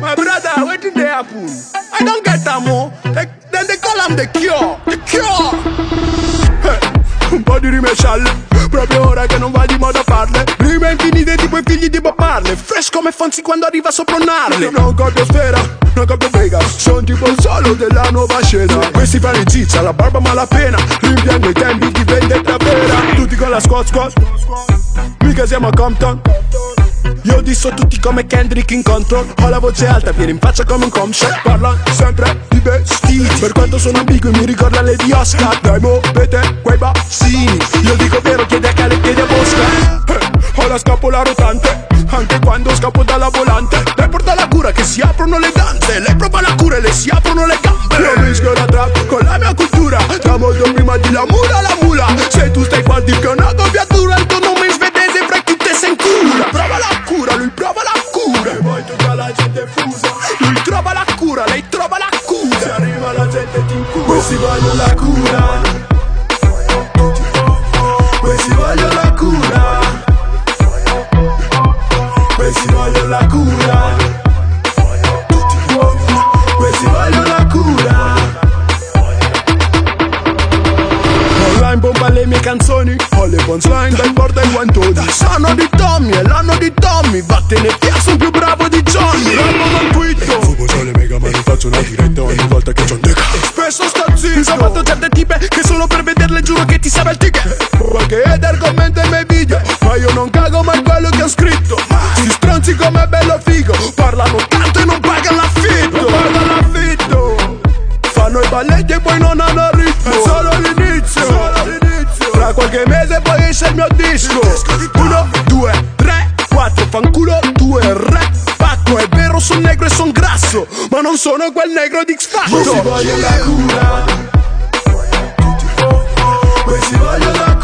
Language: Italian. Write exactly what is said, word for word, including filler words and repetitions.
My brother, wetin dey happen? I don't get am o. Then they call am the cure, the cure. Hey, un po' di rime scialle, proprio ora che non va di moda farle. Rime infinite tipo i figli di Bob Marley. Fresh come Fonzi quando arriva sopra un Harley. Non copio Sfera, non copio Vegas. Sono tipo il solo della nuova scena. Questi fanno in zizza, la barba malapena. Rimpiango i tempi di vendetta vera. Tutti con la squad squad, mica siamo a Compton. Io disso tutti come Kendrick in Control. Ho la voce alta, viene in faccia come un comshot. Parlano sempre di vestiti, per quanto sono ambigui mi ricorda Lady Oscar. Dai muovete quei bassini, io dico vero, chiede a Cale, chiede a Bosca. eh, Ho la scapola rotante, anche quando scappo dalla volante. Lei porta la cura che si aprono le danze. Lei prova la cura e le si aprono le gambe. Io mischio la trap con la mia cultura, da molto prima di la mula la mula. Se tu stai qua di che una doppiatura, il tuo nome in svedese fra chi te sei in cura. Prova la cura, lui prova la cura, e poi tutta la gente fusa. Lui trova la cura, lei trova la cura. Se arriva la gente ti incura. Questi vogliono la cura, questi vogliono la cura, questi vogliono la cura, questi vogliono la cura. Online bomba le mie canzoni, ho le punchline dai porta ai guantoni. Sono di Tommy, è l'anno di Tommy. Vattene via, sono più bravo di Johnny. Rappo non twitto, fumo sole mega ma faccio una diretta ogni volta che c'ho un deca. Spesso sto zitto, ho fatto certe tipe che solo per vederle giuro che ti serve il ticket. Qualche header commenta i miei video, ma io non cago mai quello che ho scritto. Si stronzi come bello figo, parlano tanto e non pagano l'affitto. Non pagano l'affitto, fanno i balletti e poi non hanno ritmo. È solo l'inizio, solo l'inizio. Tra qualche mese poi esce il mio disco. Uno, due, tre, quattro, fanculo due, re, pacco. È vero, son negro e son grasso, ma non sono quel negro di X Factor. Questi vogliono la cura, questi vogliono la cura.